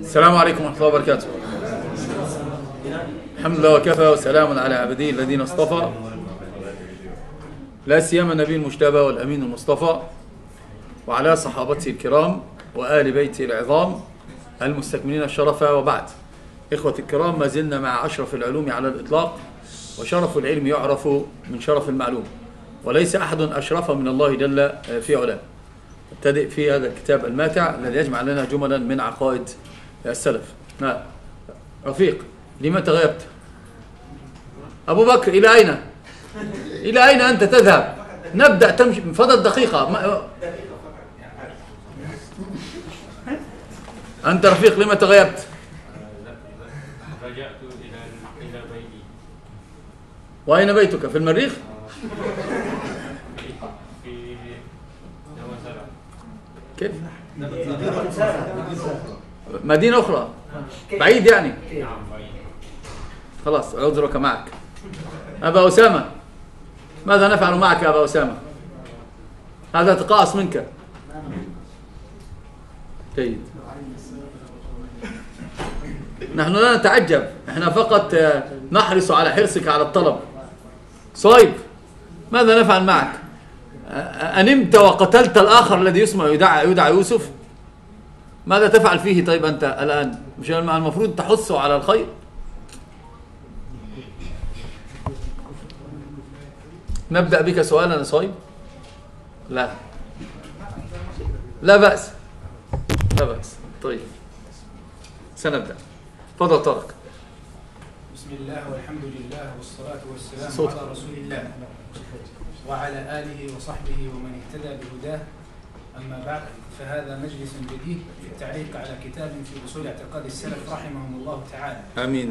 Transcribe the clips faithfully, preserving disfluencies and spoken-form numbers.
السلام عليكم ورحمة الله وبركاته. الحمد لله وكفى وسلام على عباده الذين اصطفى، لا سيما النبي المجتبى والأمين المصطفى، وعلى صحابته الكرام وآل بيته العظام المستكملين الشرف، وبعد. إخوة الكرام، ما زلنا مع أشرف العلوم على الإطلاق، وشرف العلم يعرف من شرف المعلوم، وليس أحد أشرف من الله جل في علاه. نبتدئ في هذا الكتاب الماتع الذي يجمع لنا جملا من عقائد السلف. نعم رفيق، لما تغيبت؟ أبو بكر، إلى أين؟ إلى أين أنت تذهب؟ نبدأ، تمشي بفضل دقيقة. ما... أنت رفيق، لما تغيبت؟ رجعت إلى إلى بيتي. وأين بيتك؟ في المريخ؟ في نواسرة. كيف؟ مدينة أخرى بعيد يعني؟ نعم بعيد. خلاص، عذرك معك. أبا أسامة، ماذا نفعل معك يا أبا أسامة؟ هذا تقاص منك. جيد. نحن لا نتعجب، احنا فقط نحرص على حرصك على الطلب. صايب، ماذا نفعل معك؟ أنمت وقتلت الآخر الذي يسمى يدعى يدعى يوسف؟ ماذا تفعل فيه طيب أنت الآن؟ مش المفروض تحثه على الخير؟ نبدأ بك سؤالا صايب؟ لا لا بأس، لا بأس. طيب سنبدأ. تفضل طارق. بسم الله والحمد لله والصلاة والسلام صوت. على رسول الله وعلى آله وصحبه ومن اهتدى بهداه. أما بعد، فهذا مجلس جديد في التعليق على كتاب في أصول اعتقاد السلف رحمهم الله تعالى. آمين.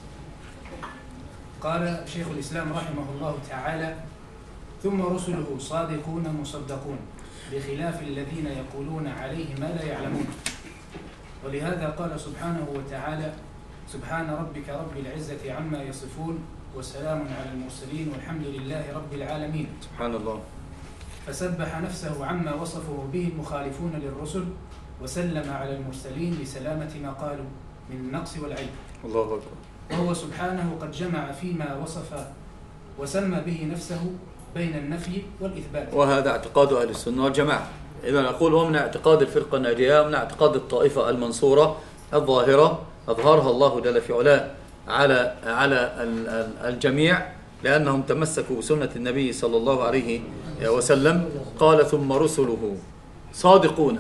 قال شيخ الإسلام رحمه الله تعالى: ثم رسله صادقون مصدقون بخلاف الذين يقولون عليه ما لا يعلمون. ولهذا قال سبحانه وتعالى: سبحان ربك رب العزة عما يصفون وسلام على المرسلين والحمد لله رب العالمين. سبحان الله. فسبح نفسه عما وصفه به المخالفون للرسل، وسلم على المرسلين لسلامة ما قالوا من النقص والعيب. الله أكبر. وهو سبحانه قد جمع فيما وصف وسمى به نفسه بين النفي والإثبات. وهذا اعتقاد أهل السنة والجماعة. إذا نقول هو من اعتقاد الفرقة الناجية ومن اعتقاد الطائفة المنصورة الظاهرة أظهرها الله جل في علاه على على الجميع، لأنهم تمسكوا بسنة النبي صلى الله عليه وسلم. قال: ثم رسله صادقون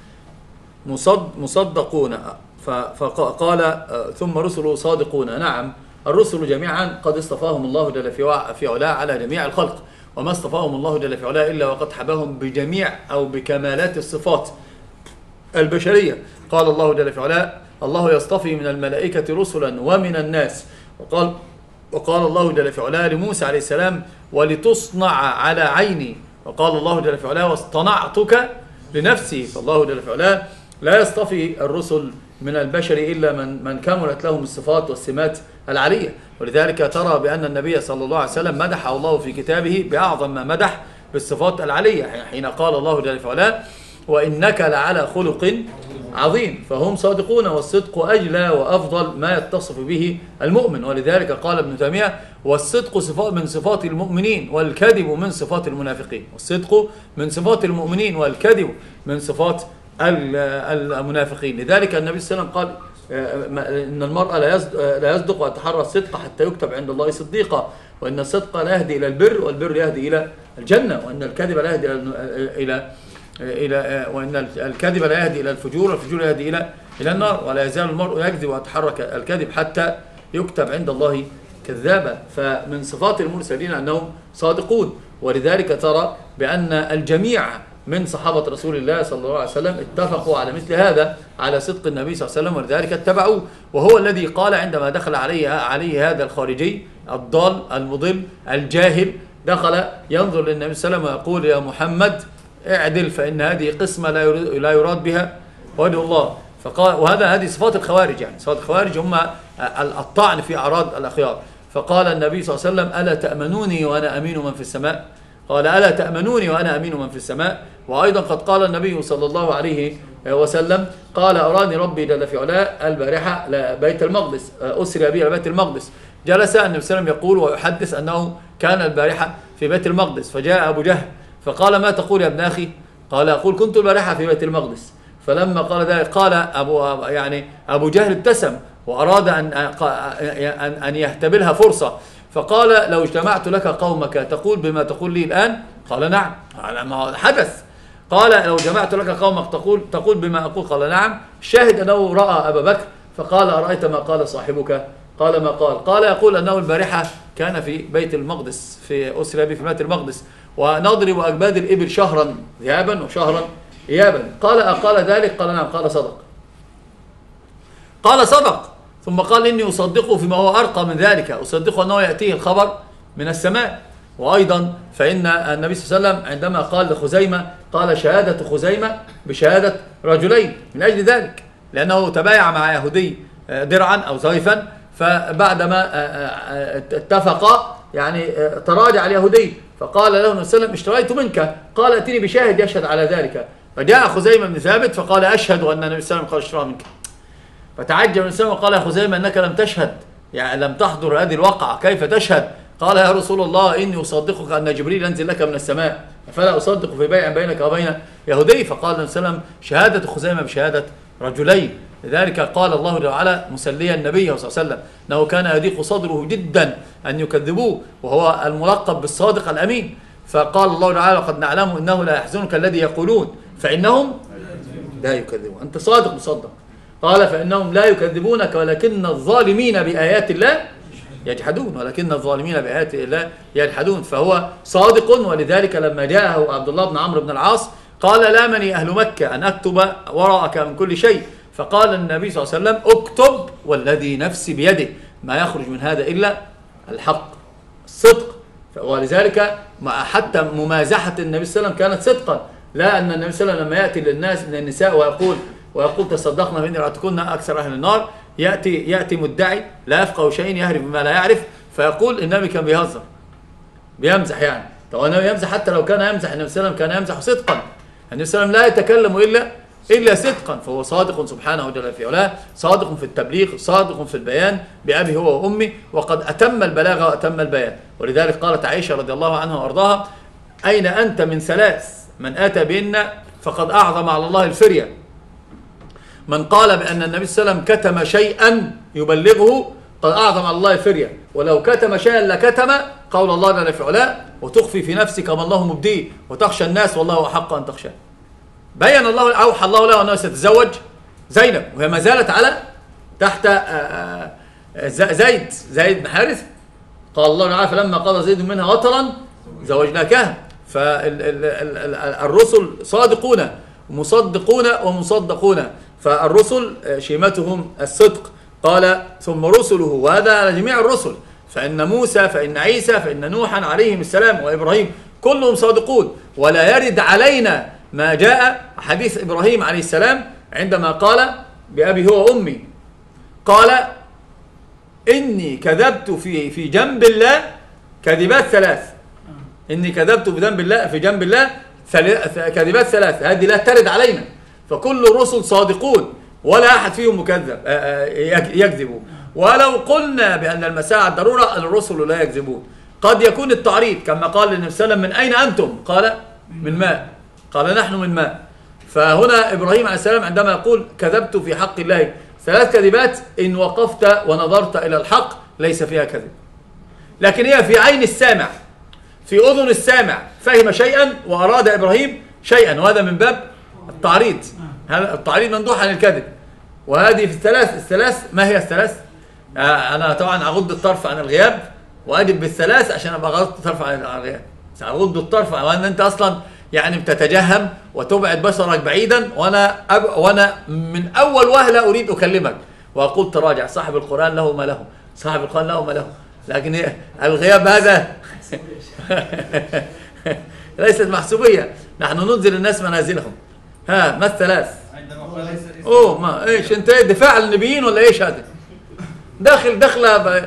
مصدقون. فقال: ثم رسله صادقون. نعم، الرسل جميعا قد اصطفاهم الله جل في علاه على جميع الخلق، وما اصطفاهم الله جل في علاه إلا وقد حباهم بجميع أو بكمالات الصفات البشرية. قال الله جل في علاه: الله يصطفي من الملائكة رسلا ومن الناس. وقال وقال الله جل في علاه لموسى عليه السلام: ولتصنع على عيني. وقال الله جل في علاه: واصطنعتك لنفسي. فالله جل في علاه لا يصطفي الرسل من البشر إلا من من كملت لهم الصفات والسمات العالية. ولذلك ترى بأن النبي صلى الله عليه وسلم مدح الله في كتابه بأعظم ما مدح بالصفات العالية، حين قال الله جل في علاه: وإنك لعلى خلق عظيم. فهم صادقون، والصدق أجلى وأفضل ما يتصف به المؤمن. ولذلك قال ابن تيمية: والصدق صفات من صفات المؤمنين والكذب من صفات المنافقين. والصدق من صفات المؤمنين والكذب من صفات المنافقين. لذلك النبي صلى الله عليه وسلم قال: إن المرء لا يصدق ويتحرى الصدق حتى يكتب عند الله صديقا، وإن الصدق لا يهدي إلى البر والبر يهدي إلى الجنة، وإن الكذب لا يهدي إلى إلى وإن الكذب لا يهدي إلى الفجور والفجور يهدي إلى إلى النار، ولا يزال المرء يكذب ويتحرك الكذب حتى يكتب عند الله كذابا. فمن صفات المرسلين أنهم صادقون. ولذلك ترى بأن الجميع من صحابة رسول الله صلى الله عليه وسلم اتفقوا على مثل هذا، على صدق النبي صلى الله عليه وسلم، ولذلك اتبعوه. وهو الذي قال عندما دخل عليه عليه هذا الخارجي الضال المضل الجاهل، دخل ينظر للنبي صلى الله عليه وسلم ويقول: يا محمد اعدل، فإن هذه قسمة لا يراد بها وجه الله. فقال، وهذا هذه صفات الخوارج، يعني صفات الخوارج هم الطعن في أعراض الأخيار. فقال النبي صلى الله عليه وسلم: ألا تأمنوني وأنا أمين من في السماء؟ قال: ألا تأمنوني وأنا أمين من في السماء. وأيضا قد قال النبي صلى الله عليه وسلم قال أراني ربي جل في علاه البارحة بيت المقدس، أسري بي إلى بيت المقدس. جلس النبي صلى الله عليه وسلم يقول ويحدث أنه كان البارحة في بيت المقدس، فجاء أبو جهل فقال ما تقول يا ابن أخي؟ قال أقول كنت البارحة في بيت المقدس. فلما قال ذلك قال أبو يعني أبو جهل ابتسم وأراد أن أن يهتبلها فرصة، فقال لو اجتمعت لك قومك تقول بما تقول لي الآن؟ قال نعم، ما حدث. قال لو جمعت لك قومك تقول تقول بما أقول؟ قال نعم. شاهد أنه رأى أبا بكر فقال أرأيت ما قال صاحبك؟ قال ما قال؟ قال يقول أنه البارحة كان في بيت المقدس، في أسرى به في بيت المقدس، ونضرب أكباد الإبل شهرا ذهابا وشهرا إيابا. قال أقال ذلك؟ قال نعم. قال صدق. قال صدق. ثم قال إني أصدقه فيما هو أرقى من ذلك، أصدقه أنه يأتيه الخبر من السماء. وأيضا فإن النبي صلى الله عليه وسلم عندما قال لخزيمة قال شهادة خزيمة بشهادة رجلين، من أجل ذلك لأنه تبايع مع يهودي درعا أو سيفا، فبعدما اتفقا يعني تراجع اليهودي فقال له النبي صلى الله عليه وسلم اشتريت منك، قال ائتني بشاهد يشهد على ذلك. فجاء خزيمة بن ثابت فقال أشهد أن النبي صلى الله عليه وسلم قال اشترى منك. فتعجب النبي صلى الله عليه وسلم وقال يا خزيمة أنك لم تشهد، يعني لم تحضر هذه الواقعة، كيف تشهد؟ قال يا رسول الله إني أصدقك أن جبريل ينزل لك من السماء، فلا أصدق في بيع بينك وبين يهودي. فقال النبي صلى الله عليه وسلم شهادة خزيمة بشهادة رجلين. لذلك قال الله تعالى مسليا النبي صلى الله عليه وسلم أنه كان يضيق صدره جدا أن يكذبوه، وهو الملقب بالصادق الأمين. فقال الله تعالى قد نعلم إنه لا يحزنك الذي يقولون فإنهم لا يكذبون، أنت صادق مصدق. قال فإنهم لا يكذبونك ولكن الظالمين بآيات الله يجحدون، ولكن الظالمين بآيات الله يجحدون. فهو صادق. ولذلك لما جاءه عبد الله بن عمرو بن العاص قال لامني أهل مكة أن أكتب وراءك من كل شيء، فقال النبي صلى الله عليه وسلم اكتب والذي نفسي بيده ما يخرج من هذا إلا الحق الصدق. ولذلك حتى ممازحة النبي صلى الله عليه وسلم كانت صدقا، لا أن النبي صلى الله عليه وسلم لما يأتي للناس من النساء ويقول ويقول تصدقنا فإن رأتكن أكثر أهل النار، يأتي يأتي مدعي لا يفقه شيء يهرب بما لا يعرف، فيقول النبي كان بيهزر بيمزح. يعني طبعا النبي يمزح، حتى لو كان يمزح النبي صلى الله عليه وسلم كان يمزح صدقا. النبي صلى الله عليه وسلم لا يتكلم إلا إلا صدقا، فهو صادق سبحانه وتعالى في علاه، صادق في التبليغ، صادق في البيان بأبي هو وأمي، وقد أتم البلاغة وأتم البيان. ولذلك قالت عائشة رضي الله عنها وأرضاها أين أنت من ثلاث من أتى بهن فقد أعظم على الله الفرية، من قال بأن النبي صلى الله عليه وسلم كتم شيئا يبلغه قد أعظم على الله الفرية، ولو كتم شيئا لكتم قول الله جل في علاه وتخفي في نفسك ما الله مبديه وتخشى الناس والله أحق أن تخشاه. بين الله أوحى الله له أنه سيتزوج زينب وهي ما زالت على تحت زيد زيد بن حارث. قال الله تعالى فلما قضى زيد منها وطرا زوجناكها. فالرسل صادقون مصدقون ومصدقون، فالرسل شيمتهم الصدق. قال ثم رسله، وهذا على جميع الرسل، فإن موسى فإن عيسى فإن نوحا عليهم السلام وإبراهيم كلهم صادقون. ولا يرد علينا ما جاء حديث إبراهيم عليه السلام عندما قال بأبي هو وأمي، قال إني كذبت في في جنب الله كذبات ثلاث، إني كذبت في جنب الله في جنب الله كذبات ثلاث، هذه لا ترد علينا. فكل الرسل صادقون ولا أحد فيهم مكذب يكذبوا. ولو قلنا بأن المساء ضرورة الرسل لا يكذبون. قد يكون التعريض كما قال النبي صلى الله عليه وسلم من أين أنتم؟ قال من ماء، قال نحن من ماء. فهنا إبراهيم عليه السلام عندما يقول كذبت في حق الله ثلاث كذبات، إن وقفت ونظرت إلى الحق ليس فيها كذب، لكن هي في عين السامع، في أذن السامع فهم شيئا وأراد إبراهيم شيئا، وهذا من باب التعريض. التعريض مندوح عن الكذب. وهذه في الثلاث الثلاث ما هي الثلاث؟ آه أنا طبعا أغض الطرف عن الغياب وأجب بالثلاث عشان أبقى غضت الطرف عن الغياب. أغض الطرف وأن أنت أصلا يعني بتتجهم وتبعد بصرك بعيدا، وأنا أب وأنا من أول وهلة أريد أكلمك وأقول تراجع، صاحب القرآن له ما له، صاحب القرآن له ما له. لكن الغياب هذا ليست محسوبية، نحن ننزل الناس منازلهم. ها ما الثلاث؟ اوه ما ايش انت دفاع عن النبيين ولا ايش هذا؟ داخل دخله ب...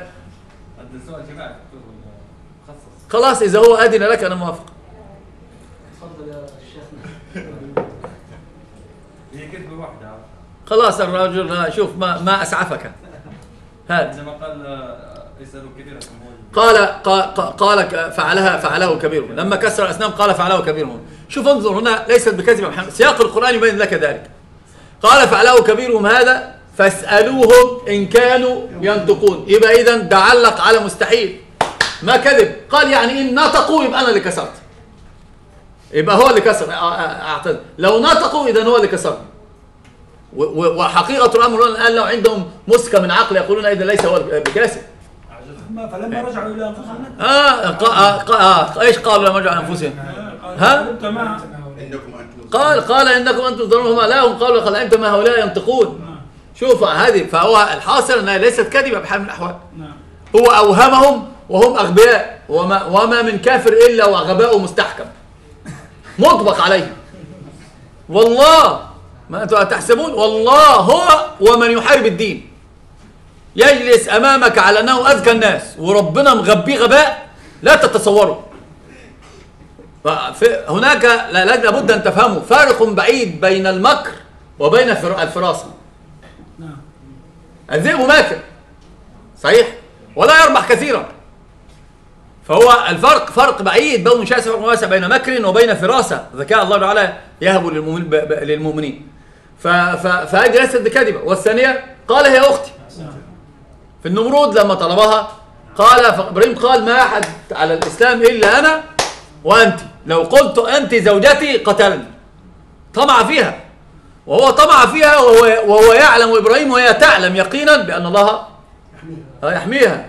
خلاص اذا هو اذن لك انا موافق. تفضل يا شيخنا. هي كتبه خلاص الرجل شوف ما ما اسعفك. هذا عندما قال اسألوا كبيرة قال قال, قال فعلها فعله كبيرهم، لما كسر الأصنام قال فعله كبيرهم. شوف انظر هنا ليست بكذب يا محمد، سياق القرآن يبين لك ذلك. قال فعله كبيرهم هذا فاسألوهم إن كانوا ينطقون، يبقى إذا ده علق على مستحيل ما كذب. قال يعني إن نطقوا يبقى أنا اللي كسرت، يبقى هو اللي كسر. أعتذر لو نطقوا إذا هو اللي كسر. وحقيقة الأمر الآن لو عندهم مسكة من عقل يقولون إذا ليس هو بكاسب. فلما رجعوا الى انفسهم اه, قا آه, آه ايش قالوا لما رجعوا انفسهم؟ ها؟ قال قال انكم انتم تظنون لا هم قالوا قال انتم هؤلاء ينطقون. شوف هذه، فهو الحاصل انها ليست كذبه بحال من الاحوال. هو اوهمهم وهم اغبياء، وما وما من كافر الا وغباؤه مستحكم مطبق عليه. والله ما انتم تحسبون، والله هو ومن يحارب الدين يجلس أمامك على أنه أذكى الناس وربنا مغبيه غباء لا تتصوروا. هناك لابد أن تفهموا فارق بعيد بين المكر وبين الفراسة. الذئب ماكر صحيح ولا يربح كثيرا، فهو الفرق فرق بعيد بين شاسع وواسع بين مكر وبين فراسة ذكاء الله تعالى يهب للمؤمنين. فهذه ليست بكذبة. والثانية قال هي أختي. في النمرود لما طلبها قال إبراهيم قال ما أحد على الإسلام إلا أنا وأنت، لو قلت أنت زوجتي قتلني. طمع فيها، وهو طمع فيها وهو, وهو يعلم إبراهيم وهي تعلم يقينا بأن الله يحميها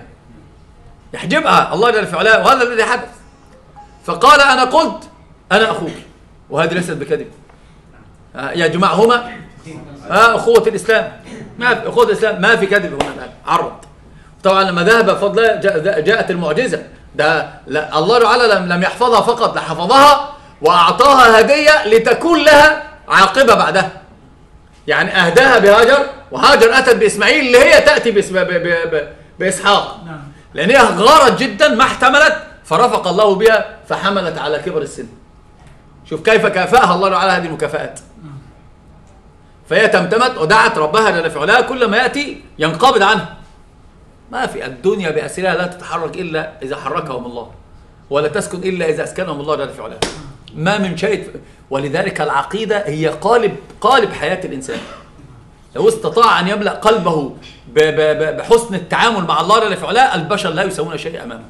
يحجبها الله جل في علاه، وهذا الذي حدث. فقال أنا قلت أنا أخوك، وهذه ليست بكذب. يا جماعة هما أخوة الإسلام، ما في أخوة الإسلام ما في كذب هنا الآن. عرض طبعا لما ذهب بفضل الله جاءت المعجزة. ده لا الله تعالى لم لم يحفظها فقط، لحفظها وأعطاها هدية لتكون لها عاقبة بعدها. يعني أهداها بهاجر، وهاجر أتت بإسماعيل اللي هي تأتي بإسحاق، لأن هي غارت جدا ما احتملت فرفق الله بها فحملت على كبر السن. شوف كيف كافأها الله تعالى هذه المكافآت. فهي تمتمت ودعت ربها جل في علاه كل ما يأتي ينقبض عنها. ما في الدنيا بأسرها لا تتحرك إلا إذا حركهم الله، ولا تسكن إلا إذا أسكنهم الله جل في علاه. ما من شيء. ولذلك العقيدة هي قالب قالب حياة الإنسان. لو استطاع أن يملأ قلبه بحسن التعامل مع الله جل في علاه البشر لا يسوون شيء أمامه.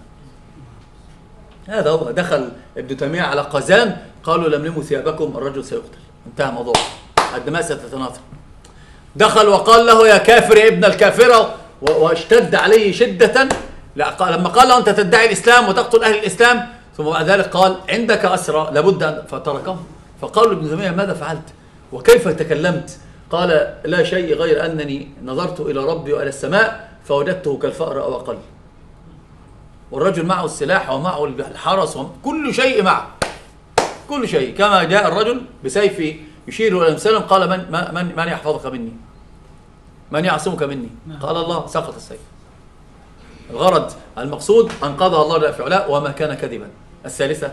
هذا هو. دخل ابن تيمية على قزان قالوا لملموا ثيابكم الرجل سيقتل، انتهى الموضوع، الدماء ستتناثر. دخل وقال له يا كافر يا ابن الكافرة، واشتد عليه شدة لما قال له أنت تدعي الإسلام وتقتل أهل الإسلام، ثم بعد ذلك قال عندك أسرى لابد أن فتركهم. فقالوا ابن تيمية ماذا فعلت وكيف تكلمت؟ قال لا شيء غير أنني نظرت إلى ربي وإلى السماء فوجدته كالفأر أو أقل. والرجل معه السلاح ومعه الحرس وكل شيء معه، كل شيء. كما جاء الرجل بسيفه يشير إلى المسلم قال من من من يحفظك مني؟ من يعصمك مني؟ قال الله، سقط السيف. الغرض المقصود أنقذها الله جل في علاه وما كان كذبا. الثالثة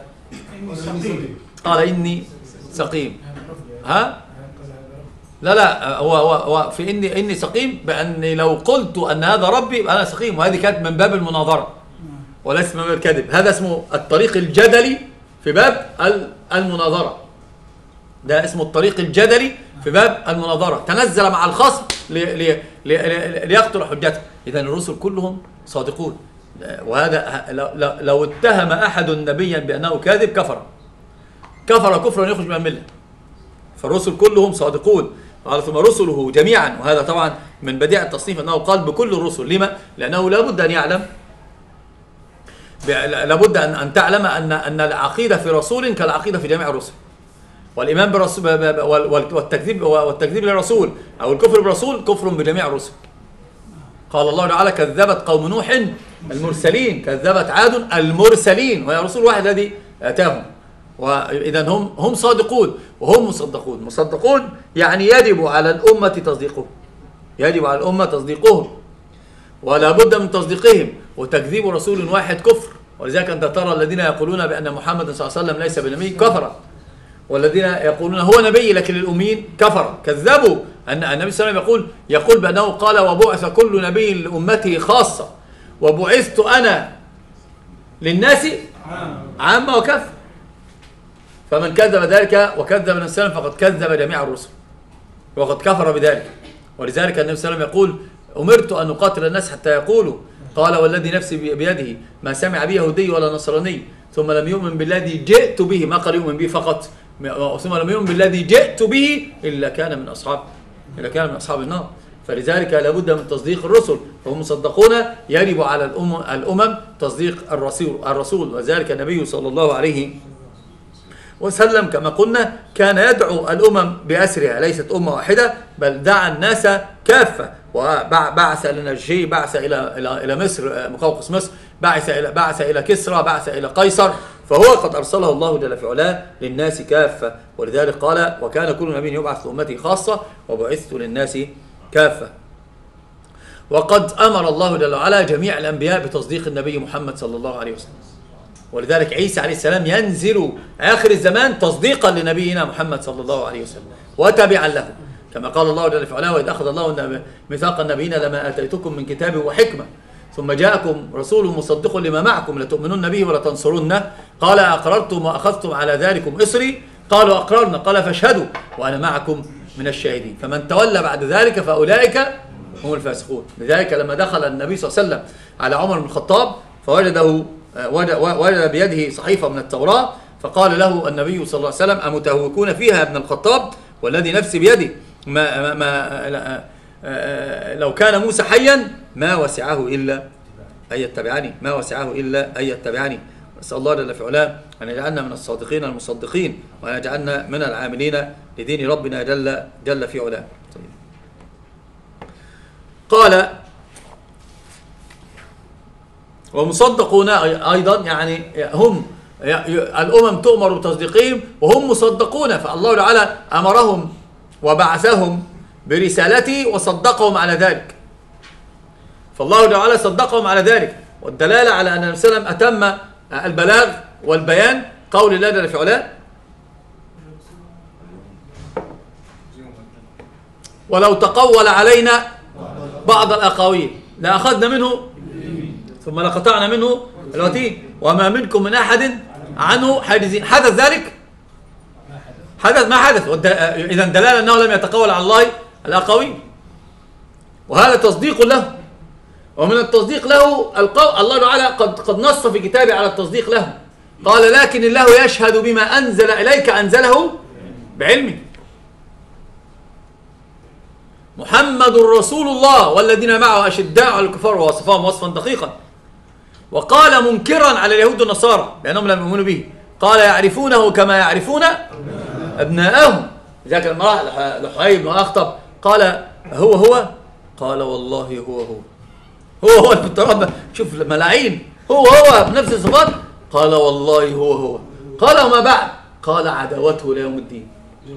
قال إني سقيم. ها؟ لا لا هو هو, هو في إني إني سقيم بأني لو قلت أن هذا ربي أنا سقيم، وهذه كانت من باب المناظرة وليس من باب الكذب. هذا اسمه الطريق الجدلي في باب المناظرة. ده اسمه الطريق الجدلي في باب المناظرة. تنزل مع الخصم لي لي لي ليقتل حجته. إذا الرسل كلهم صادقون. وهذا لو اتهم أحد نبيا بأنه كاذب كفر كفر كفرا يخرج من الملة. فالرسل كلهم صادقون. قال ثم رسله جميعا، وهذا طبعا من بديع التصنيف أنه قال بكل الرسل. لما؟ لأنه لابد أن يعلم لابد أن أن تعلم أن أن العقيدة في رسول كالعقيدة في جميع الرسل. والإيمان بالرسول والتكذيب والتكذيب للرسول أو الكفر بالرسول كفر بجميع الرسل. قال الله تعالى كذبت قوم نوح المرسلين، كذبت عاد المرسلين، وهي رسول واحد الذي أتاهم. وإذا هم هم صادقون وهم مصدقون. مصدقون يعني يجب على الأمة تصديقهم، يجب على الأمة تصديقهم ولا بد من تصديقهم. وتكذيب رسول واحد كفر. ولذلك أنت ترى الذين يقولون بأن محمد صلى الله عليه وسلم ليس بنبي كفر، والذين يقولون هو نبي لكن الأمين كفر. كذبوا أن النبي صلى الله عليه وسلم يقول يقول بأنه قال وبعث كل نبي لأمته خاصة وبعثت أنا للناس عامة وكافة. فمن كذب ذلك وكذب النبي صلى الله عليه وسلم فقد كذب جميع الرسل وقد كفر بذلك. ولذلك النبي صلى الله عليه وسلم يقول أمرت أن أقاتل الناس حتى يقولوا قال والذي نفسي بيده ما سمع به يهودي ولا نصراني ثم لم يؤمن بالذي جئت به، ما قال يؤمن به فقط، ثم لم يؤمن بالذي جئت به إلا كان من أصحاب إلا كان من أصحاب النار. فلذلك لابد من تصديق الرسل فهم مصدقون. يجب على الأمم, الأمم تصديق الرسول الرسول وذلك النبي صلى الله عليه وسلم كما قلنا كان يدعو الأمم بأسرها، ليست أمة واحدة بل دعا الناس كافة. وبعث إلى النجاشي، بعث إلى إلى إلى مصر مقوقس مصر، بعث إلى بعث إلى كسرى، بعث إلى قيصر، فهو قد أرسله الله جل في علاه للناس كافة. ولذلك قال وكان كل نبي يبعث لأمته خاصة وبعثت للناس كافة. وقد أمر الله جل وعلا جميع الأنبياء بتصديق النبي محمد صلى الله عليه وسلم. ولذلك عيسى عليه السلام ينزل آخر الزمان تصديقا لنبينا محمد صلى الله عليه وسلم وتبعا له، كما قال الله جل في علاه وإذ أخذ الله ميثاق النبيين لما آتيتكم من كتاب وحكمة ثم جاءكم رسول مصدق لما معكم لتؤمنن به ولتنصرنه قال أقررتم وأخذتم على ذلكم إصري قالوا أقررنا قال فاشهدوا وأنا معكم من الشاهدين. فمن تولى بعد ذلك فأولئك هم الفاسقون. لذلك لما دخل النبي صلى الله عليه وسلم على عمر بن الخطاب فوجده وجد بيده صحيفة من التوراة فقال له النبي صلى الله عليه وسلم أمتهوكون فيها ابن الخطاب والذي نفسي بيده ما, ما لو كان موسى حيا ما وسعه إلا أن يتبعني ما وسعه إلا أن يتبعني. نسأل الله جل في علاه أن يجعلنا من الصادقين المصدقين وأن يجعلنا من العاملين لدين ربنا جل جل في علاه. قال ومصدقون أيضا يعني هم الأمم تؤمر بتصديقهم وهم مصدقون، فالله تعالى أمرهم وبعثهم برسالته وصدقهم على ذلك، فالله تعالى صدقهم على ذلك. والدلالة على أن النبي صلى الله عليه وسلم أتم البلاغ والبيان قول الله جل في علاه ولو تقول علينا بعض الأقاويل لأخذنا منه ثم لقطعنا منه الوتين وما منكم من أحد عنه حاجزين. حدث ذلك؟ حدث ما حدث. إذا دلالة أنه لم يتقول على الله الأقاويل، وهذا تصديق له. ومن التصديق له القول الله تعالى قد قد نص في كتابه على التصديق له قال لكن الله يشهد بما أنزل إليك أنزله بعلمه محمد رسول الله والذين معه أشداء على الكفار ووصفهم وصفا دقيقا. وقال منكرا على اليهود والنصارى لأنهم لم يؤمنوا به قال يعرفونه كما يعرفون أبناءهم. لذلك لما راح لحيي بن أخطب قال هو هو قال والله هو هو هو هو التراب. شوف ملاعين هو هو بنفس الصفات قال والله هو هو. قال وما بعد قال عداوته ليوم الدين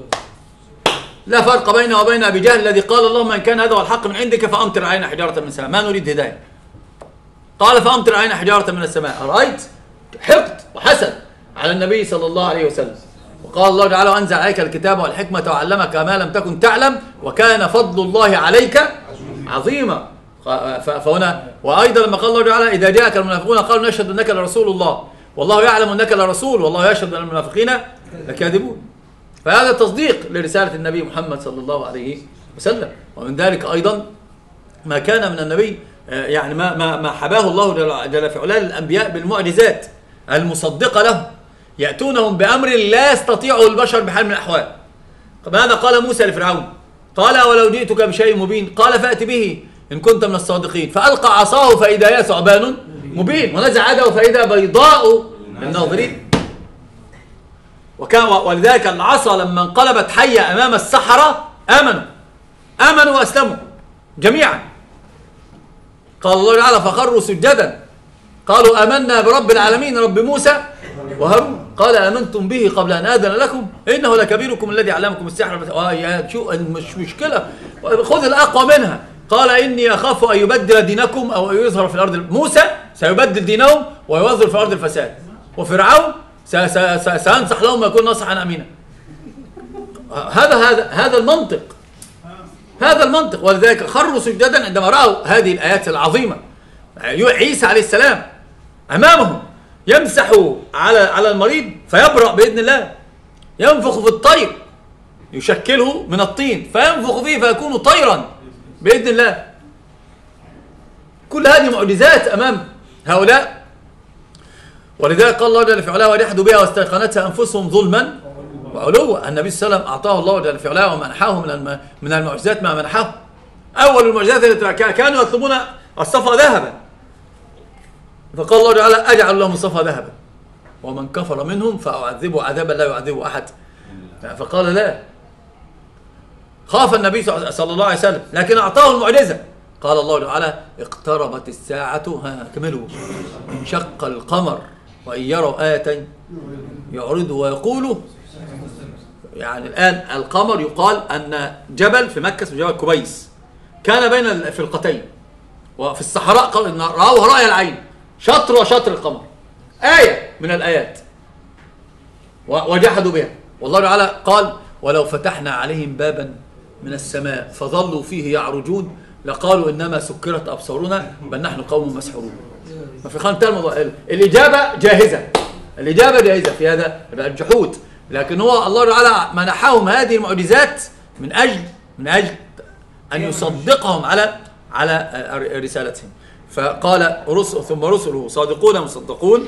لا فرق بينه وبين أبي جهل الذي قال اللهم إن كان هذا هو الحق من عندك فأمطر علينا حجارة من السماء ما نريد هداية. قال فأمطر علينا حجارة من السماء. أرأيت حقد وحسد على النبي صلى الله عليه وسلم. وقال الله تعالى وأنزل عليك الكتاب والحكمة وعلمك ما لم تكن تعلم وكان فضل الله عليك عظيما. فهنا وأيضا لما قال الله تعالى إذا جاءك المنافقون قالوا نشهد أنك لرسول الله والله يعلم أنك لرسول والله يشهد أن المنافقين لكاذبون. فهذا تصديق لرسالة النبي محمد صلى الله عليه وسلم. ومن ذلك أيضا ما كان من النبي يعني ما ما ما حباه الله جل في علاه للأنبياء بالمعجزات المصدقة له يأتونهم بأمر لا يستطيعه البشر بحال من الأحوال. ماذا قال موسى لفرعون؟ قال ولو جئتك بشيء مبين قال فأت به إن كنت من الصادقين فألقى عصاه فإذا هي ثعبان مبين ونزع يده فإذا بيضاء للناظرين. وكان ولذلك العصا لما انقلبت حية أمام السحرة آمنوا آمنوا وأسلموا جميعا. قال الله تعالى فخروا سجدا قالوا آمنا برب العالمين رب موسى وهارون قال آمنتم به قبل أن آذن لكم إنه لكبيركم الذي علمكم السحر. آه شو مش مشكلة خذ الأقوى منها. قال إني أخاف أن يبدل دينكم أو أن يظهر في الأرض. موسى سيبدل دينهم ويظهر في الأرض الفساد وفرعون سينصح لهم ويكون نصحا أمينا. هذا هذا هذا المنطق هذا المنطق. ولذلك خروا سجدا عندما رأوا هذه الآيات العظيمة. عيسى عليه السلام أمامهم يمسح على على المريض فيبرأ بإذن الله، ينفخ في الطير يشكله من الطين فينفخ فيه فيكون طيرا بإذن الله. كل هذه معجزات أمام هؤلاء. ولذلك قال الله جل في علاه وجحدوا بها واستيقنتها أنفسهم ظلما وعلوا. النبي صلى الله عليه وسلم أعطاه الله جل في علاه ومنحه من من المعجزات ما منحه. أول المعجزات التي كانوا يطلبون الصفا ذهبا، فقال الله تعالى أجعل لهم الصفا ذهبا ومن كفر منهم فأعذبه عذابا لا يعذبه أحد. فقال لا، خاف النبي صلى الله عليه وسلم، لكن أعطاه المعجزة. قال الله تعالى اقتربت الساعة، ها كملوا، انشق القمر وإن يروا آية يعرضوا ويقولوا. يعني الآن القمر يقال أن جبل في مكة اسمه جبل كبيس كان بين الفرقتين وفي الصحراء، قال إن رأوه رأي العين، شطر وشطر القمر، آية من الآيات وجحدوا بها. والله تعالى قال ولو فتحنا عليهم بابا من السماء فظلوا فيه يعرجون لقالوا إنما سكرت أبصارنا بل نحن قوم مسحورون. ففي خانة الموضوع الإجابة جاهزة، الإجابة جاهزة في هذا الجحود. لكن هو الله تعالى منحهم هذه المعجزات من أجل من أجل أن يصدقهم على على رسالتهم. فقال رسل ثم رسله صادقون مصدقون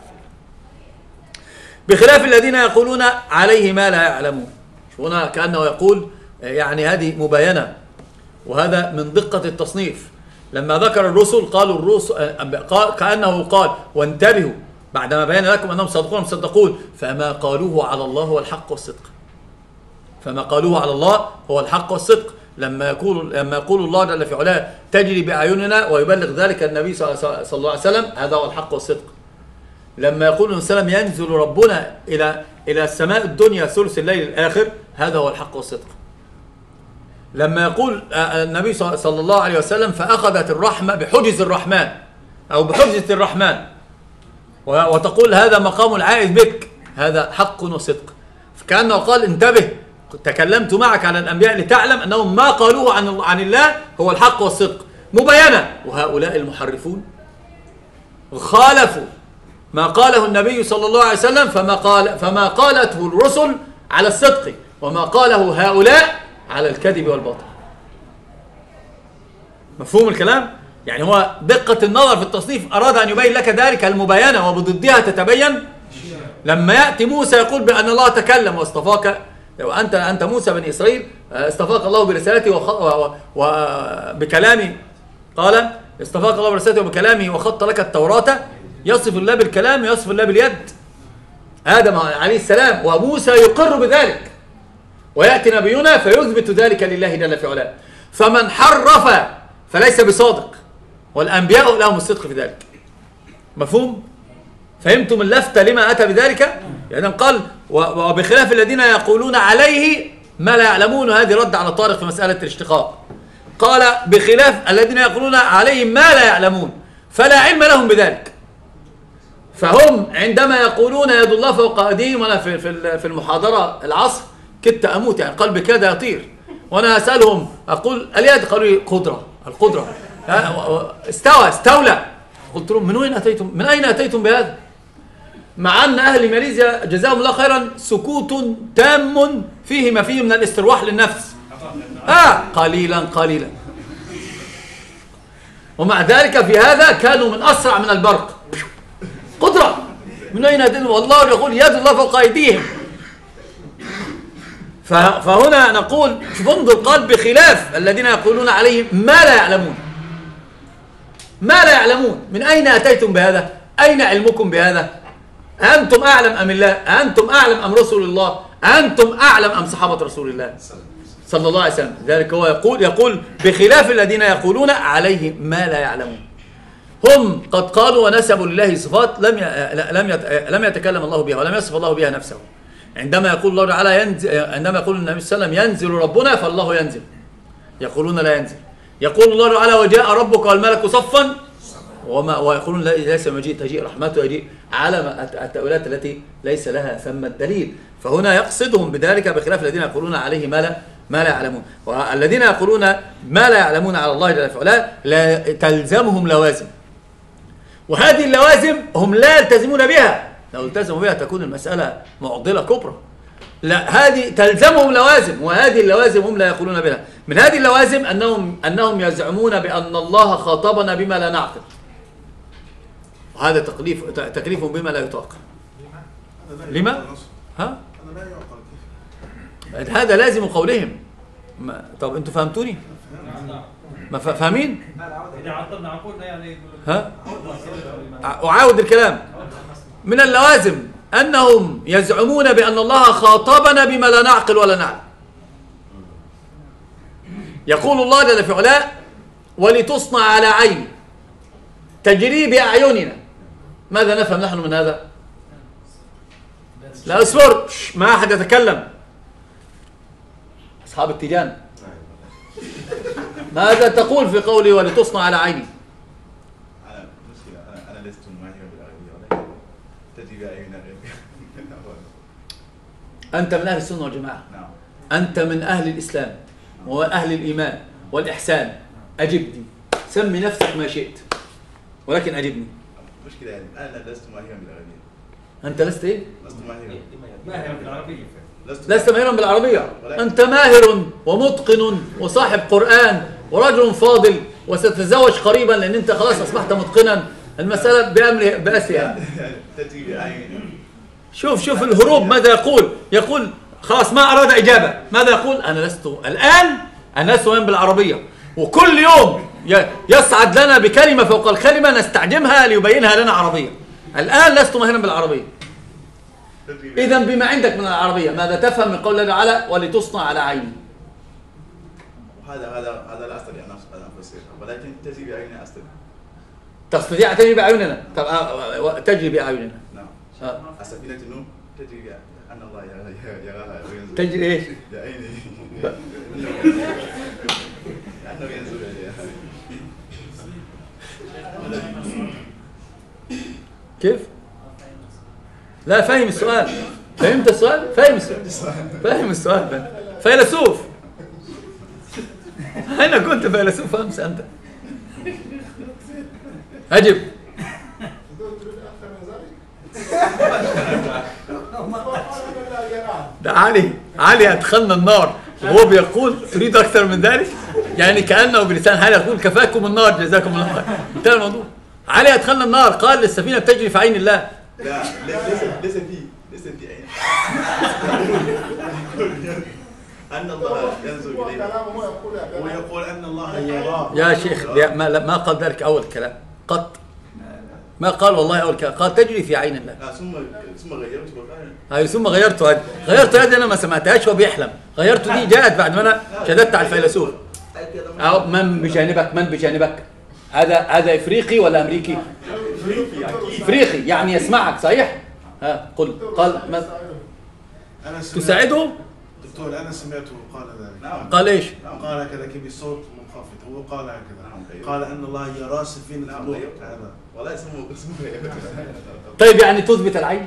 بخلاف الذين يقولون عليه ما لا يعلمون. هنا كأنه يقول يعني هذه مباينة، وهذا من دقة التصنيف. لما ذكر الرسل قالوا الرسل كأنه قال وانتبهوا بعدما بين لكم أنهم صادقون مصدقون، فما قالوه على الله هو الحق والصدق. فما قالوه على الله هو الحق والصدق. لما يقول لما يقول الله جل في علاه تجري بأعيننا ويبلغ ذلك النبي صلى الله عليه وسلم، هذا هو الحق والصدق. لما يقول النبي صلى الله عليه وسلم ينزل ربنا إلى إلى السماء الدنيا ثلث الليل الآخر، هذا هو الحق والصدق. لما يقول النبي صلى الله عليه وسلم فأخذت الرحمة بحجز الرحمن أو بحجزة الرحمن، وتقول هذا مقام العائذ بك، هذا حق وصدق. فكأنه قال انتبه، تكلمت معك عن الأنبياء لتعلم أنهم ما قالوه عن عن الله هو الحق والصدق مبينة. وهؤلاء المحرفون خالفوا ما قاله النبي صلى الله عليه وسلم، فما قال فما قالته الرسل على الصدق وما قاله هؤلاء على الكذب والباطل. مفهوم الكلام؟ يعني هو دقة النظر في التصنيف أراد أن يبين لك ذلك المباينة وبضدها تتبين. لما يأتي موسى يقول بأن الله تكلم واصطفاك، وأنت أنت موسى بن إسرائيل اصطفاك الله برسالته وبكلامه، قال اصطفاك الله برسالته وبكلامه وخط لك التوراة، يصف الله بالكلام يصف الله باليد. آدم عليه السلام وموسى يقر بذلك، ويأتي نبينا فيثبت ذلك لله جل في علاه. فمن حرف فليس بصادق، والأنبياء لهم الصدق في ذلك. مفهوم؟ فهمتم اللفتة لما أتى بذلك؟ يعني قال وبخلاف الذين يقولون عليه ما لا يعلمون، هذه رد على طارق في مسألة الاشتقاق. قال بخلاف الذين يقولون عليه ما لا يعلمون فلا علم لهم بذلك. فهم عندما يقولون يد الله فوق أيديهم، وأنا في في المحاضرة العصر كدت أموت، يعني قلبي كاد يطير وأنا أسألهم أقول اليد، قالوا لي قدرة، القدرة استوى استولى. قلت لهم من وين أتيتم من أين أتيتم بهذا؟ مع أن أهل ماليزيا جزاهم الله خيرا سكوت تام فيه ما فيه من الاسترواح للنفس، آه قليلا قليلا، ومع ذلك في هذا كانوا من أسرع من البرق. قدرة من أين أتيتم؟ والله يقول يد الله فوق أيديهم. فهنا نقول انظر، قال بخلاف الذين يقولون عليه ما لا يعلمون. ما لا يعلمون، من أين أتيتم بهذا؟ أين علمكم بهذا؟ أنتم أعلم أم الله؟ أنتم أعلم أم رسول الله؟ أنتم أعلم أم صحابة رسول الله صلى الله عليه وسلم؟ ذلك هو يقول يقول بخلاف الذين يقولون عليه ما لا يعلمون. هم قد قالوا ونسبوا لله صفات لم لم لم يتكلم الله بها ولم يصف الله بها نفسه. عندما يقول الله تعالى ينزل، عندما يقول النبي صلى الله عليه وسلم ينزل ربنا، فالله ينزل، يقولون لا ينزل. يقول الله تعالى وجاء ربك والملك صفا، وما ويقولون ليس مجيء تجيء رحمته يجيء، على التأويلات التي ليس لها ثم الدليل. فهنا يقصدهم بذلك بخلاف الذين يقولون عليه ما لا ما لا يعلمون. والذين يقولون ما لا يعلمون على الله جل وعلا لا تلزمهم لوازم، وهذه اللوازم هم لا يلتزمون بها. لو التزموا بها تكون المسألة معضلة كبرى. لا، هذه تلزمهم لوازم، وهذه اللوازم هم لا يقولون بها. من هذه اللوازم أنهم أنهم يزعمون بأن الله خاطبنا بما لا نعقل، وهذا تكليف تكليف بما لا يطاق. لما؟ ها؟ هذا لازم قولهم. ما طب انتوا فهمتوني؟ ما فاهمين؟ إذا عطلنا عقولنا يعني ها؟ أعاود الكلام. من اللوازم أنهم يزعمون بأن الله خاطبنا بما لا نعقل ولا نعلم. يقول الله جل في علاه: ولتصنع على عيني تجري بأعيننا. ماذا نفهم نحن من هذا؟ لا اصبر، ما أحد يتكلم. أصحاب التيجان، ماذا تقول في قولي ولتصنع على عيني؟ أنا مشكلة، أنا لست ماهرا بالعربية ولكن تجري بأعيننا غير. أنت من أهل السنة والجماعة، نعم. أنت من أهل الإسلام وأهل الإيمان والإحسان. أجبني، سمي نفسك ما شئت، ولكن أجبني. مشكلة يعني أنا لست ماهرا بالعربية. أنت لست إيه؟ لست ماهرا. ماهر بالعربية. لست ماهرا بالعربية. أنت ماهر ومتقن وصاحب قرآن ورجل فاضل، وستتزوج قريبا لأن أنت خلاص أصبحت متقنا. المسألة بأمر بأسها. تجري بأعيننا. شوف شوف الهروب ماذا يقول؟ يقول خلاص ما أراد إجابة. ماذا يقول؟ أنا لست الآن أنا لست ماهرا بالعربية، وكل يوم يصعد لنا بكلمة فوق الكلمة نستعجمها ليبينها لنا عربية. الآن لست ماهرا بالعربية. إذا بما عندك من العربية ماذا تفهم من قول الله تعالى ولتصنع على عيني؟ هذا هذا هذا لا أستطيع أن أفسره، ولكن تجري بأعيننا أستطيع. تستطيع تجري بأعيننا؟ طب تجري بأعيننا. نعم. السفينة نوح تجري بأن الله يراها وينظر. تجري إيش؟ بعينه. لأنه ينظر إليها. كيف؟ لا فاهم السؤال. فهمت السؤال؟ فاهم السؤال. فاهم السؤال. فيلسوف. أين كنت فيلسوف أمس أنت؟ أجب. ده علي علي أدخلنا النار وهو بيقول تريد أكثر من ذلك؟ يعني كأنه بلسان حالي يقول كفاكم النار جزاكم الله خير. انتهى الموضوع. علي أدخلنا النار قال للسفينة بتجري في عين الله. لا ليس ليس في ليس في عين. أن الله ينظر إليه. هو يقول أن الله يراه. يا شيخ ما ما قال ذلك أول كلام قط. ما قال والله أول كلام، قال تجري في عين الله. لا ثم ثم غيرت وقال. هاي ثم غيرت هذه غيرت هذه أنا ما سمعتهاش وهو بيحلم. غيرت دي جاءت بعد ما أنا شددت على الفيلسوف. أو من بجانبك من بجانبك هذا هذا إفريقي ولا أمريكي؟ إفريقي يعني يسمعك صحيح؟ ها قل قال ما أنا سمعت- تساعده؟ دكتور أنا سمعته قال ذلك. نعم. قال إيش؟ قال هكذا بصوت منخفض. هو قال هكذا. قال أن الله يرى سفينة نعم نوح. غيرت. هذا. والله اسمه اسمه غيرت. طيب يعني تثبت العين؟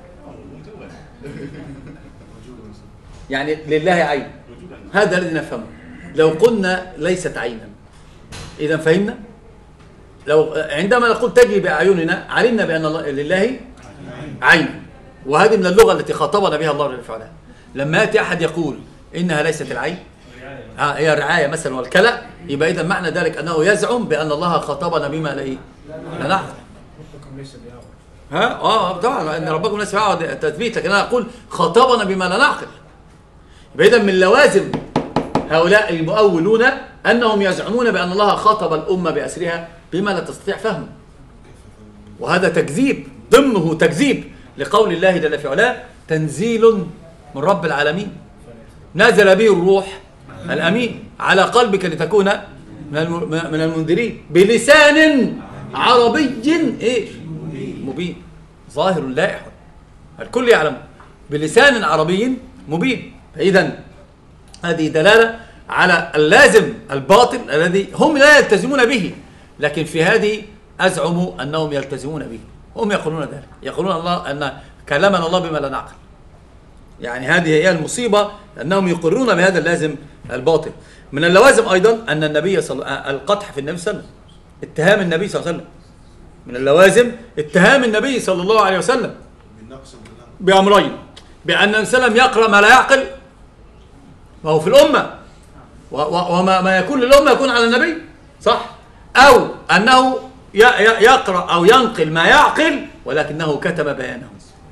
يعني لله عين. هذا الذي نفهمه. لو قلنا ليست عينا إذا فهمنا؟ لو عندما نقول تجري بأعيننا علمنا بأن الله لله عين، وهذه من اللغة التي خاطبنا بها الله جل وعلا. لما يأتي أحد يقول إنها ليست العين ها هي الرعاية مثلا والكلى، يبقى إذا معنى ذلك أنه يزعم بأن الله خاطبنا بما لا إيه؟ لا نعلم. ربكم ليس بأعور. ها اه طبعا ان ربكم ليس بأعور تثبيت، لكن انا اقول خاطبنا بما لا نعقل. يبقى اذا من لوازم هؤلاء المؤولون انهم يزعمون بان الله خاطب الامه باسرها بما لا تستطيع فهمه، وهذا تكذيب ضمنه تكذيب لقول الله جل في علاه تنزيل من رب العالمين نزل به الروح الامين على قلبك لتكون من المنذرين بلسان عربي ايش مبين ظاهر لائح الكل يعلم بلسان عربي مبين. فإذا هذه دلالة على اللازم الباطل الذي هم لا يلتزمون به، لكن في هذه أزعموا أنهم يلتزمون به. هم يقولون ذلك، يقولون الله أن كلامنا الله بما لا نعقل. يعني هذه هي المصيبة، أنهم يقرون بهذا اللازم الباطل. من اللوازم أيضا أن النبي صلى القدح في النبي صلى الله عليه وسلم، اتهام النبي صلى الله عليه وسلم. من اللوازم اتهام النبي صلى الله عليه وسلم بأمرين: بأن النبي صلى الله عليه وسلم يقرأ ما لا يعقل، وهو في الأمة، وما ما يكون للأمة يكون على النبي، صح؟ أو أنه يقرأ أو ينقل ما يعقل ولكنه كتم بيانه،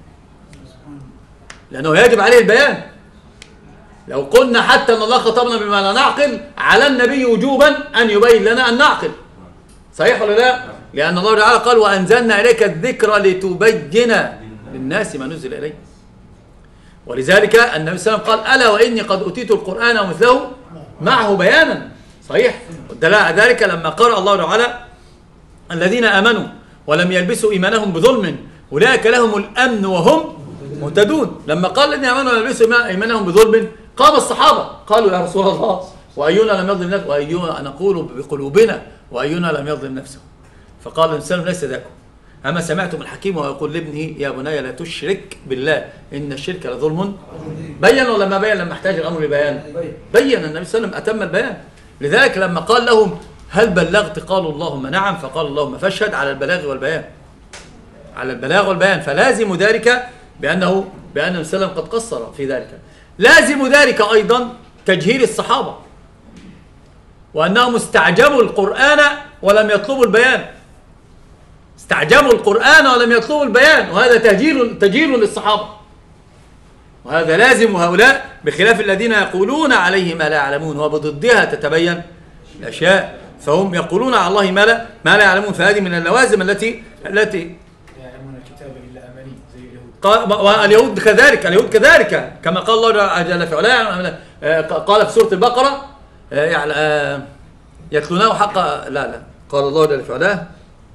لأنه يجب عليه البيان. لو قلنا حتى أن الله خطبنا بما لا نعقل، على النبي وجوبا أن يبين لنا أن نعقل، صحيح ولا لا؟ لأن الله تعالى قال: وأنزلنا إليك الذكر لتبين للناس ما نزل إليه. ولذلك النبي صلى الله عليه وسلم قال: ألا وإني قد أوتيت القرآن ومثله معه بيانا، صحيح؟ والدليل على ذلك لما قرأ الله تعالى: الذين آمنوا ولم يلبسوا إيمانهم بظلم أولئك لهم الأمن وهم مهتدون. لما قال الذين آمنوا ولم يلبسوا إيمانهم بظلم، قام الصحابة قالوا: يا رسول الله، وأينا لم يظلم نفسه؟ وأينا نقول بقلوبنا وأينا لم يظلم نفسه؟ فقال النبي صلى الله عليه وسلم: ليس ذاك. أما سمعتم الحكيم ويقول لابنه: يا بني لا تشرك بالله إن الشرك لظلم. بين ولا ما بين؟ لما احتاج الأمر لبيان بين النبي صلى الله عليه وسلم، أتم البيان. لذلك لما قال لهم: هل بلغت؟ قالوا: اللهم نعم. فقال: اللهم فاشهد على البلاغ والبيان، على البلاغ والبيان. فلازم ذلك بأنه بأن النبي صلى الله عليه وسلم قد قصر في ذلك. لازم ذلك أيضا تجهيل الصحابة، وأنهم استعجبوا القرآن ولم يطلبوا البيان، استعجبوا القرآن ولم يطلبوا البيان، وهذا تجهيل تجهيل للصحابة، وهذا لازم هؤلاء، بخلاف الذين يقولون عليه ما لا يعلمون، وبضدها تتبين الأشياء، فهم يقولون على الله ما لا ما لا يعلمون. فهذه من اللوازم التي التي لا يعلمون الكتاب إلا أماني زي اليهود. قال واليهود كذلك، اليهود كذلك كما قال الله جل في علاه، قال في سورة البقرة: يتلونه حق لا لا قال الله جل في علاه: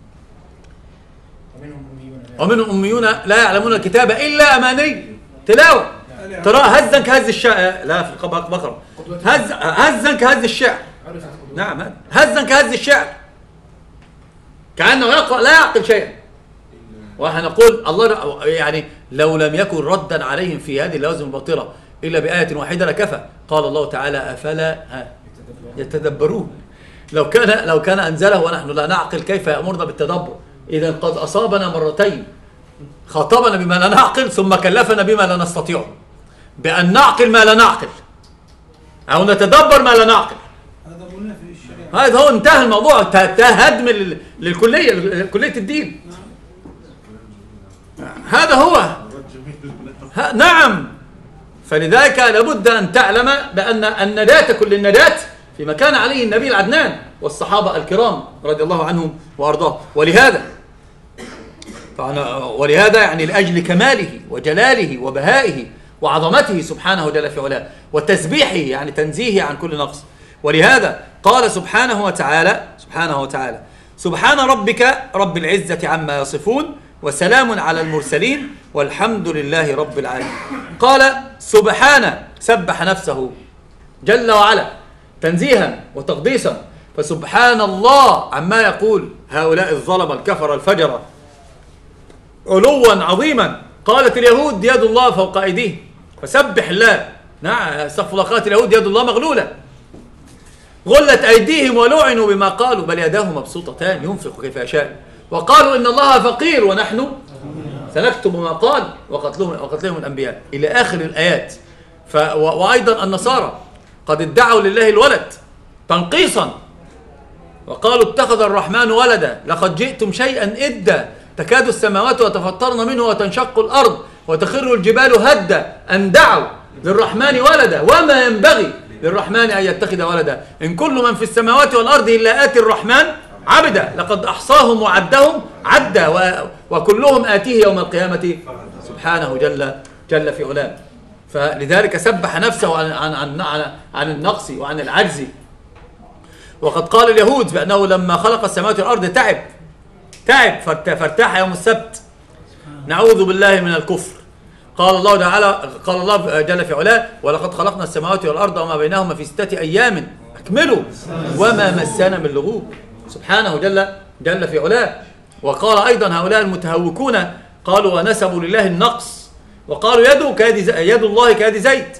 ومنهم أميون لا يعلمون الكتاب إلا أماني. تلاوة قراءة هزا كهز الشعر، لا في البقرة هز هزا كهز الشعر، نعم هزا كهز الشعر، كأنه يقرأ لا يعقل شيئا. ونحن نقول الله يعني لو لم يكن ردا عليهم في هذه اللوازم الباطلة إلا بآية واحدة لكفى. قال الله تعالى: أفلا يتدبرون. لو كان لو كان أنزله ونحن لا نعقل كيف يأمرنا بالتدبر؟ إذا قد أصابنا مرتين، خاطبنا بما لا نعقل ثم كلفنا بما لا نستطيع، بأن نعقل ما لا نعقل أو نتدبر ما لا نعقل. هذا قلنا في الشريعة، هذا هو انتهى الموضوع، هدم للكلية، كلية الدين. هذا هو ها نعم. فلذلك لابد أن تعلم بأن النجاة كل النجاة فيما كان عليه النبي العدنان والصحابة الكرام رضي الله عنهم وأرضاه. ولهذا ولهذا يعني لأجل كماله وجلاله وبهائه وعظمته سبحانه جل في علاه وتسبيحه، يعني تنزيهه عن كل نقص. ولهذا قال سبحانه وتعالى سبحانه وتعالى: سبحان ربك رب العزة عما يصفون وسلام على المرسلين والحمد لله رب العالمين. قال سبحانه، سبح نفسه جل وعلا تنزيها وتقديسا، فسبحان الله عما يقول هؤلاء الظلمة الكفر الفجرة علوا عظيما. قالت اليهود: يد الله فوق أيديه، فسبح الله. نعم استغفر الله، قالت اليهود: يد الله مغلولة، غلت أيديهم ولعنوا بما قالوا بل يداه مبسوطتان ينفق كيف يشاء. وقالوا إن الله فقير ونحن سنكتب ما قال وقتلهم وقتلهم الأنبياء إلى آخر الآيات. ف وأيضا النصارى قد ادعوا لله الولد تنقيصا، وقالوا: اتخذ الرحمن ولدا لقد جئتم شيئا إدا تكاد السماوات يتفطرن منه وتنشق الأرض وتخر الجبال هدا أن دعوا للرحمن ولدا وما ينبغي للرحمن أن يتخذ ولدا إن كل من في السماوات والأرض إلا آتي الرحمن عبدا لقد أحصاهم وعدهم عدا وكلهم آتيه يوم القيامة سبحانه جل جل في علاه. فلذلك سبح نفسه عن عن عن عن النقص وعن العجز. وقد قال اليهود بأنه لما خلق السماوات والأرض تعب تعب فارتاح يوم السبت. نعوذ بالله من الكفر. قال الله تعالى قال الله جل في علاه: ولقد خلقنا السماوات والأرض وما بينهما في ستة أيام أكملوا وما مسنا من لغوب. سبحانه جل جل في علاه. وقال أيضا هؤلاء المتهوكون قالوا ونسبوا لله النقص، وقالوا يده كيد يد الله كيد زيد،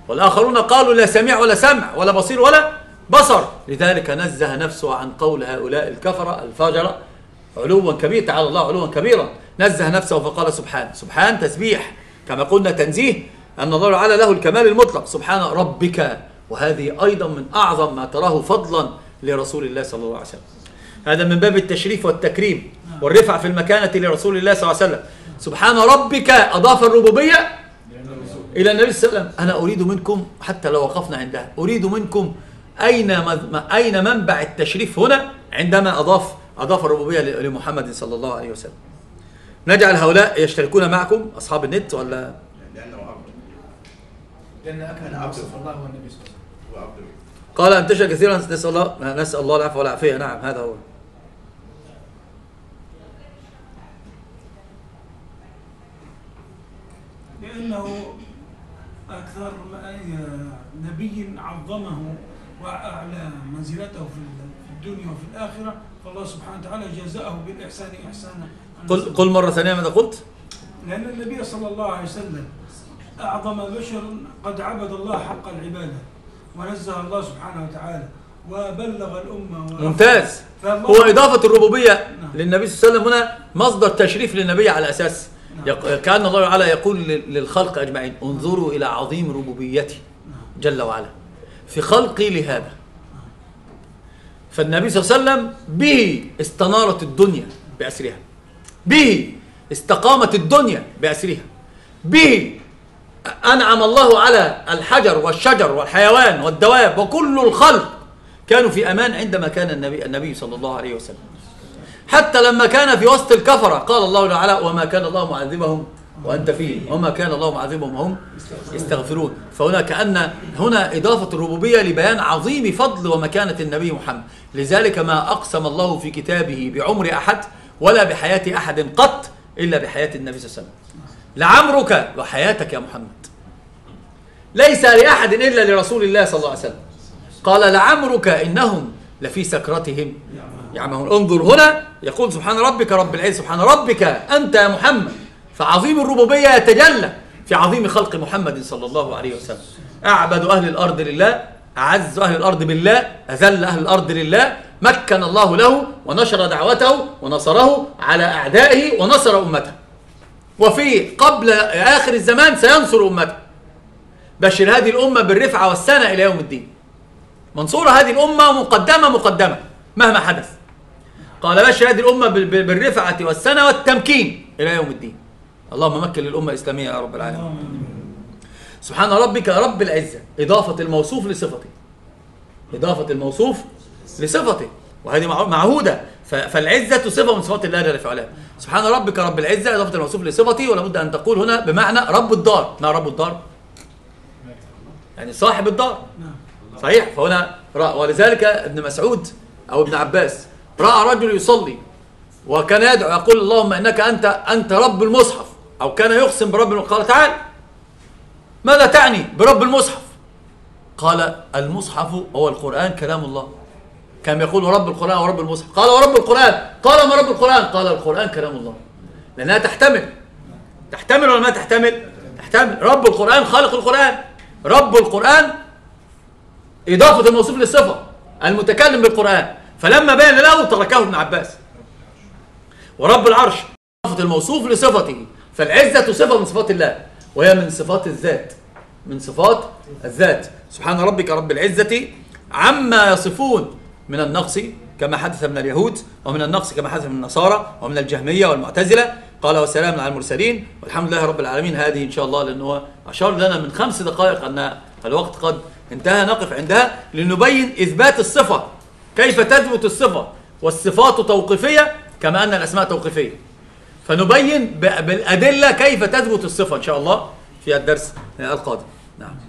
والآخرون قالوا لا سميع ولا سمع ولا بصير ولا بصر. لذلك نزه نفسه عن قول هؤلاء الكفرة الفاجرة علوا كبيرا، تعالى الله علوا كبيرا، نزه نفسه فقال سبحان. سبحان تسبيح، كما قلنا تنزيه أن الله تعالى له الكمال المطلق، سبحان ربك. وهذه أيضا من أعظم ما تراه فضلا لرسول الله صلى الله عليه وسلم. هذا من باب التشريف والتكريم والرفع في المكانة لرسول الله صلى الله عليه وسلم. سبحان ربك أضاف الربوبية إلى النبي صلى الله عليه وسلم. أنا أريد منكم حتى لو وقفنا عندها، أريد منكم أين أين منبع التشريف هنا عندما أضاف أضاف الربوبية لمحمد صلى الله عليه وسلم. نجعل هؤلاء يشتركون معكم أصحاب النت ولا؟ لأنه عبد. لأن أكمل وصف الله والنبي صلى الله عليه وسلم. هو عبد. قال انتشر كثيرا، نسأل الله نسأل الله العفو والعافية. نعم هذا هو. لأنه أكثر نبي عظمه وأعلى منزلته في الدنيا وفي الآخرة، فالله سبحانه وتعالى جزاءه بالإحسان إحسانا. قل قل مرة ثانية ماذا قلت؟ لأن النبي صلى الله عليه وسلم أعظم بشر قد عبد الله حق العبادة ونزه الله سبحانه وتعالى وبلغ الأمة. ممتاز. هو إضافة الربوبية للنبي صلى الله عليه وسلم هنا مصدر تشريف للنبي على أساس كأن الله تعالى يقول للخلق أجمعين انظروا إلى عظيم ربوبيتي جل وعلا في خلقي لهذا. فالنبي صلى الله عليه وسلم به استنارت الدنيا بأسرها، به استقامت الدنيا بأسرها، به أنعم الله على الحجر والشجر والحيوان والدواب وكل الخلق كانوا في أمان عندما كان النبي, النبي صلى الله عليه وسلم. حتى لما كان في وسط الكفرة قال الله تعالى وما كان الله معذبهم وأنت فيه وما كان الله معذبهم وهم يستغفرون. فهنا كأن هنا إضافة الربوبية لبيان عظيم فضل ومكانة النبي محمد. لذلك ما أقسم الله في كتابه بعمر أحد ولا بحياة أحد قط إلا بحياة النبي صلى الله عليه وسلم. لعمرك وحياتك يا محمد ليس لأحد إلا لرسول الله صلى الله عليه وسلم. قال لعمرك إنهم لفي سكرتهم يعمهون. انظر هنا يقول سبحان ربك رب العزة، سبحان ربك أنت يا محمد. فعظيم الربوبية يتجلى في عظيم خلق محمد صلى الله عليه وسلم. أعبد أهل الأرض لله، أعز أهل الأرض بالله، أذل أهل الأرض لله، مكن الله له ونشر دعوته ونصره على أعدائه ونصر أمته. وفي قبل آخر الزمان سينصر أمته. بشر هذه الأمة بالرفعة والسنة إلى يوم الدين. منصورة هذه الأمة مقدمة مقدمة مهما حدث. قال بشر هذه الأمة بالرفعة والسنة والتمكين إلى يوم الدين. اللهم مكن للأمة الإسلامية يا رب العالمين. سبحان ربك رب العزة، إضافة الموصوف لصفته، إضافة الموصوف لصفته، وهذه معهودة. فالعزة صفة من صفات الله جل في علاه. سبحان ربك رب العزة إضافة الموصوف لصفته، ولا بد أن تقول هنا بمعنى رب الدار. ما رب الدار؟ يعني صاحب الدار. صحيح. فهنا رأى. ولذلك ابن مسعود أو ابن عباس رأى رجل يصلي وكان يدعو يقول اللهم إنك أنت أنت رب المصحف، أو كان يقسم برب المصحف. قال تعال ماذا تعني برب المصحف؟ قال المصحف هو القرآن كلام الله. كان يقول رب القرآن ورب المصحف. قال ورب القرآن. قال ما رب القرآن؟ قال القرآن كلام الله. لأنها تحتمل تحتمل ولا ما تحتمل؟ تحتمل. رب القرآن خالق القرآن، رب القرآن إضافة الموصوف للصفة المتكلم بالقرآن. فلما بين له تركه ابن عباس. ورب العرش إضافة الموصوف لصفته. فالعزة صفة من صفات الله، وهي من صفات الذات، من صفات الذات. سبحان ربك رب العزة عما يصفون من النقص كما حدث من اليهود، ومن النقص كما حدث من النصارى، ومن الجهمية والمعتزلة. قال وسلام على المرسلين والحمد لله رب العالمين. هذه إن شاء الله لأنه أشار لنا من خمس دقائق أن الوقت قد انتهى، نقف عندها لنبين إثبات الصفة، كيف تثبت الصفة. والصفات توقيفية كما أن الأسماء توقيفية، فنبين بالأدلة كيف تثبت الصفة إن شاء الله في الدرس القادم. نعم.